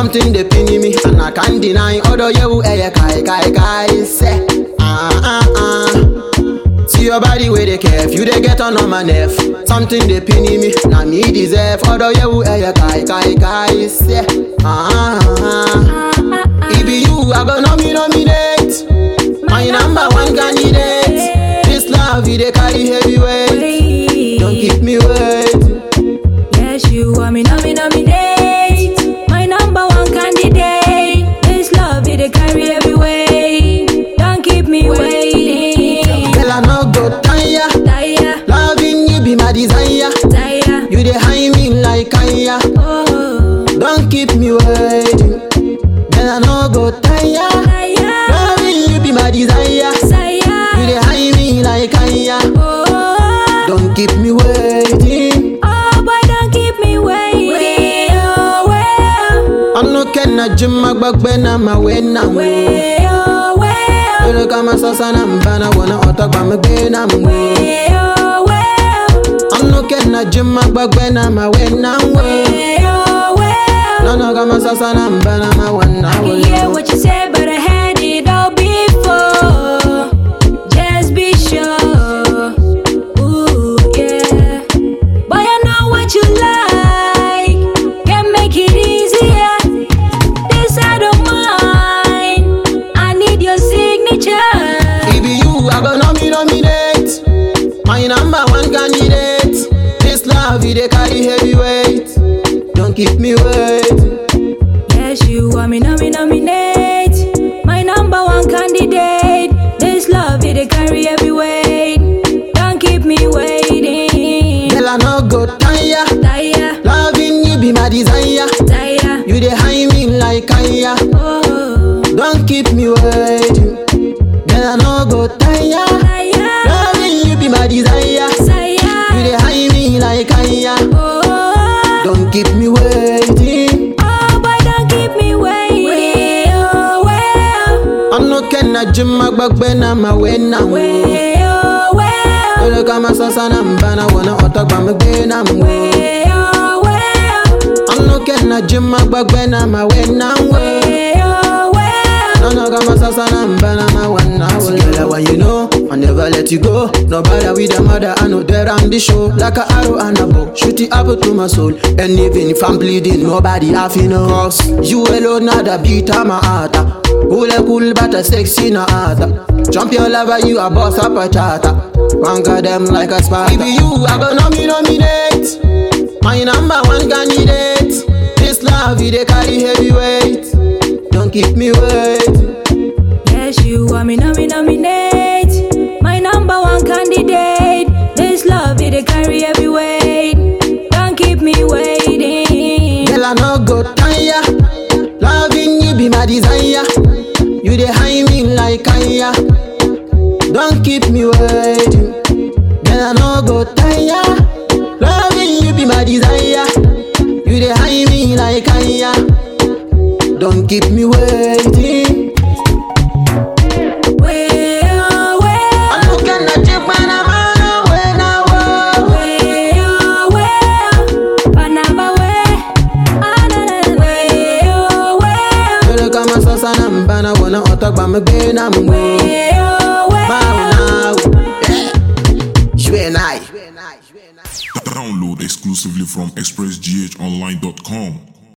Something they pin me, and I can't deny. Although you kai say, See your body where they care, you they get on my nerve. Something they pin me, now me deserve. Although you kai say, If you I go nominate, my number one candidate. This love you they carry heavyweight. Don't keep me waiting. Yes, you want me nominate. My number one candidate. This love you they carry heavyweight. Don't keep me waiting. Girl, I no go tire. Loving you be my desire. You dey high me like Kaya. Don't keep me waiting. Girl, I no go tire. Loving you be my desire. You dey high me like Kaya. Don't keep me waiting. Oh boy, don't keep me waiting. Oh well. I'm no kenna jumma gbagbe na ma we na we. Oh well. Olo kama sasa na mbana wana otagba me gbe na we. Oh well. I'm no kenna jumma gbagbe na ma we na we. Oh well. No kama sasa na mbana ma wana I can hear what you say, but I had it all before. Just be sure. Ooh, yeah. Boy, I know what you like. Can make it easier. This I don't mind. I need your signature. If you I go nominate, my number one candidate. This love you they carry heavyweight. Don't keep me waiting. Yes, you want me nominate. My number one candidate. This love you they carry heavyweight. Don't keep me waiting. Girl, I no go tire. Loving you be my desire. You dey high me like Kaya. Oh. Don't keep me waiting. Girl, I no go tire. Loving you be my desire. You dey high me like Kaya. Oh. Don't keep me waiting. Oh boy, don't keep me waiting. Oh well. I'm no kenna jumma gbagbe na ma we na we. Oh well. Olo kama sasa na mbana wana otagba me gbe na we. Oh well. I'm no kenna jumma gbagbe na ma we na we. Oh well. No kama sasa na mbana ma wana we. Girl, when you know I never let you go. No bother with the mother, I know they're on the show. Like a arrow and a bow, shoot it up to my soul. And even if I'm bleeding, nobody have you know. Cause you alone are the beat of my heart. Cool but a sexy na heart. Jump your lover, you a boss up a charter. Wanker them like a spark. If you I go nominate, my number one candidate. This love you they carry heavyweight. Don't keep me waiting. Yes, you want me nominate. My number one candidate. This love you they carry heavyweight. Don't keep me waiting. Girl, I no go tire. Loving you be my desire. You dey high me like Kaya. Don't keep me waiting. Girl, I no go tire. Loving you be my desire. You dey high me like Kaya. Don't keep me waiting. I'm looking at you when I'm on when I mbana wana otagba me gbe na mwe. Download exclusively from expressghonline.com.